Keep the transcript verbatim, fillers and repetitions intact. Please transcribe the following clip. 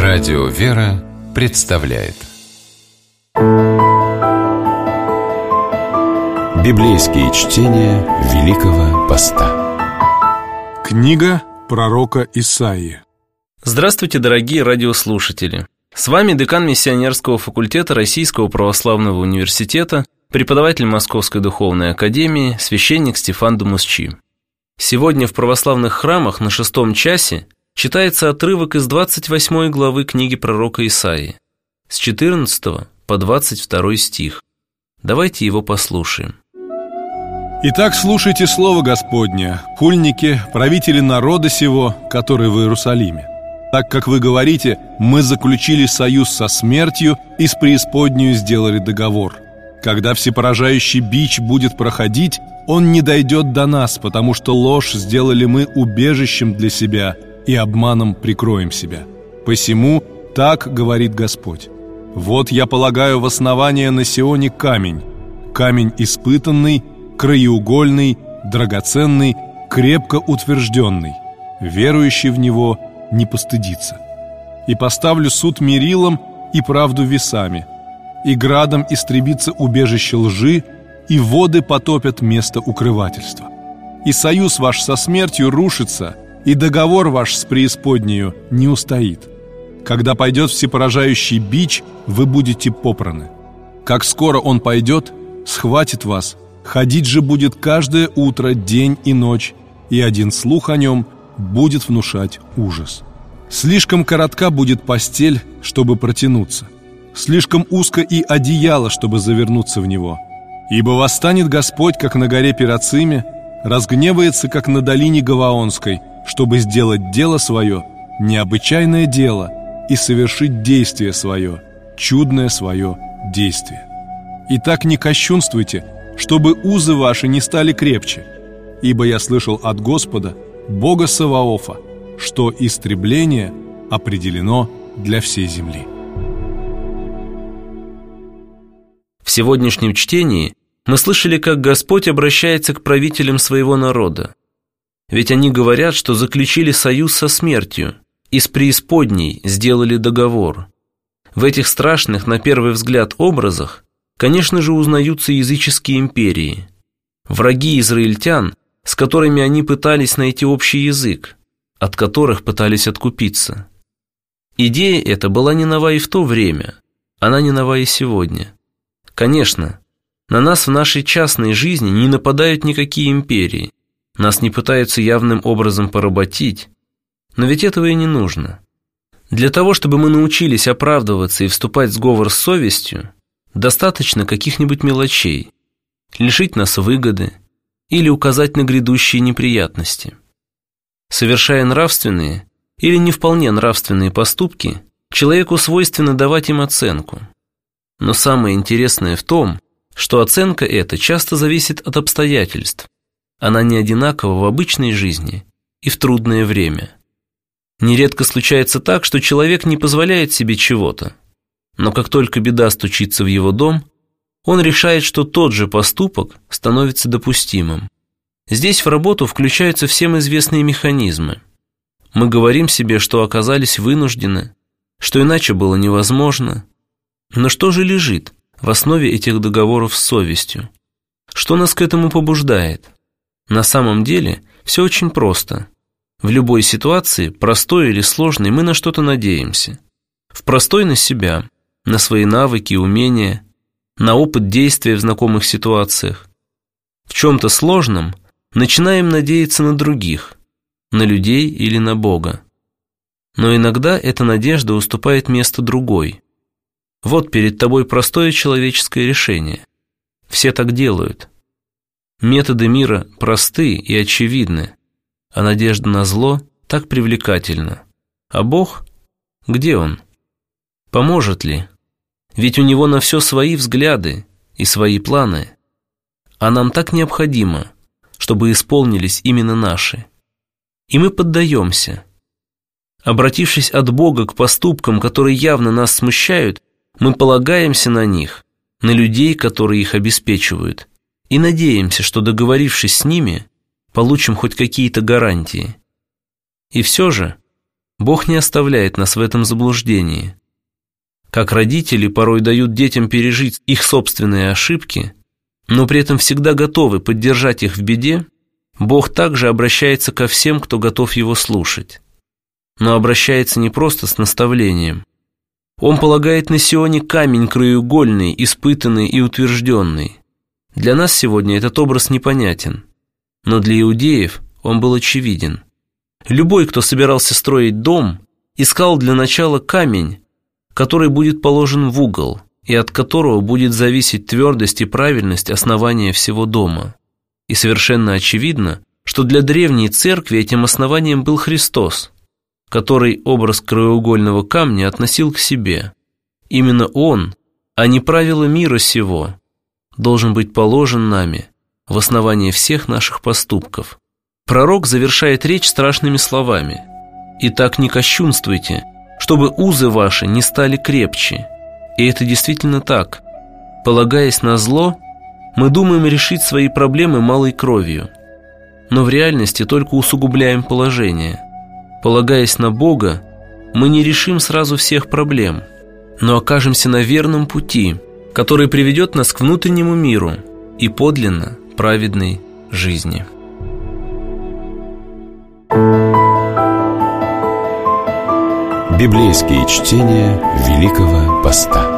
Радио «Вера» представляет Библейские чтения Великого Поста. Книга пророка Исаии. Здравствуйте, дорогие радиослушатели! С вами декан Миссионерского факультета Российского православного университета, преподаватель Московской духовной академии, священник Стефан Домусчи. Сегодня в православных храмах на шестом часе читается отрывок из двадцать восьмой главы книги пророка Исаии, с четырнадцатого по двадцать второй стих. Давайте его послушаем. Итак, слушайте слово Господне, хульники, правители народа сего, который в Иерусалиме. Так как вы говорите, мы заключили союз со смертью и с преисподнею сделали договор. Когда всепоражающий бич будет проходить, он не дойдет до нас, потому что ложь сделали мы убежищем для себя и обманом прикроем себя. Посему так говорит Господь: вот я полагаю в основание на Сионе камень, камень испытанный, краеугольный, драгоценный, крепко утвержденный. Верующий в него не постыдится. И поставлю суд мерилом и правду весами, и градом истребится убежище лжи, и воды потопят место укрывательства. И союз ваш со смертью рушится, и договор ваш с преисподнею не устоит. Когда пойдет всепоражающий бич, вы будете попраны. Как скоро он пойдет, схватит вас, ходить же будет каждое утро, день и ночь, и один слух о нем будет внушать ужас. Слишком коротка будет постель, чтобы протянуться, слишком узко и одеяло, чтобы завернуться в него. Ибо восстанет Господь, как на горе Перациме, разгневается, как на долине Гаваонской, чтобы сделать дело свое, необычайное дело, и совершить действие свое, чудное свое действие. Итак, не кощунствуйте, чтобы узы ваши не стали крепче, ибо я слышал от Господа, Бога Саваофа, что истребление определено для всей земли. В сегодняшнем чтении мы слышали, как Господь обращается к правителям своего народа. Ведь они говорят, что заключили союз со смертью и с преисподней сделали договор. В этих страшных, на первый взгляд, образах, конечно же, узнаются языческие империи, враги израильтян, с которыми они пытались найти общий язык, от которых пытались откупиться. Идея эта была не нова и в то время, она не нова и сегодня. Конечно, на нас в нашей частной жизни не нападают никакие империи, нас не пытаются явным образом поработить, но ведь этого и не нужно. Для того, чтобы мы научились оправдываться и вступать в сговор с совестью, достаточно каких-нибудь мелочей, лишить нас выгоды или указать на грядущие неприятности. Совершая нравственные или не вполне нравственные поступки, человеку свойственно давать им оценку. Но самое интересное в том, что оценка эта часто зависит от обстоятельств. Она не одинакова в обычной жизни и в трудное время. Нередко случается так, что человек не позволяет себе чего-то, но как только беда стучится в его дом, он решает, что тот же поступок становится допустимым. Здесь в работу включаются всем известные механизмы. Мы говорим себе, что оказались вынуждены, что иначе было невозможно. Но что же лежит в основе этих договоров с совестью? Что нас к этому побуждает? На самом деле все очень просто. В любой ситуации, простой или сложной, мы на что-то надеемся. В простой на себя, на свои навыки и умения, на опыт действия в знакомых ситуациях. В чем-то сложном начинаем надеяться на других, на людей или на Бога. Но иногда эта надежда уступает место другой. Вот перед тобой простое человеческое решение. Все так делают. Методы мира просты и очевидны, а надежда на зло так привлекательна. А Бог? Где Он? Поможет ли? Ведь у Него на все свои взгляды и свои планы. А нам так необходимо, чтобы исполнились именно наши. И мы поддаемся. Обратившись от Бога к поступкам, которые явно нас смущают, мы полагаемся на них, на людей, которые их обеспечивают, и надеемся, что, договорившись с ними, получим хоть какие-то гарантии. И все же Бог не оставляет нас в этом заблуждении. Как родители порой дают детям пережить их собственные ошибки, но при этом всегда готовы поддержать их в беде, Бог также обращается ко всем, кто готов Его слушать. Но обращается не просто с наставлением. Он полагает на Сионе камень краеугольный, испытанный и утвержденный. Для нас сегодня этот образ непонятен, но для иудеев он был очевиден. Любой, кто собирался строить дом, искал для начала камень, который будет положен в угол и от которого будет зависеть твердость и правильность основания всего дома. И совершенно очевидно, что для древней церкви этим основанием был Христос, который образ краеугольного камня относил к себе. Именно Он, а не правила мира сего, должен быть положен нами в основание всех наших поступков. Пророк завершает речь страшными словами: «Итак, не кощунствуйте, чтобы узы ваши не стали крепче». И это действительно так. Полагаясь на зло, мы думаем решить свои проблемы малой кровью, но в реальности только усугубляем положение. Полагаясь на Бога, мы не решим сразу всех проблем, но окажемся на верном пути, который приведет нас к внутреннему миру и подлинно праведной жизни. Библейские чтения Великого Поста.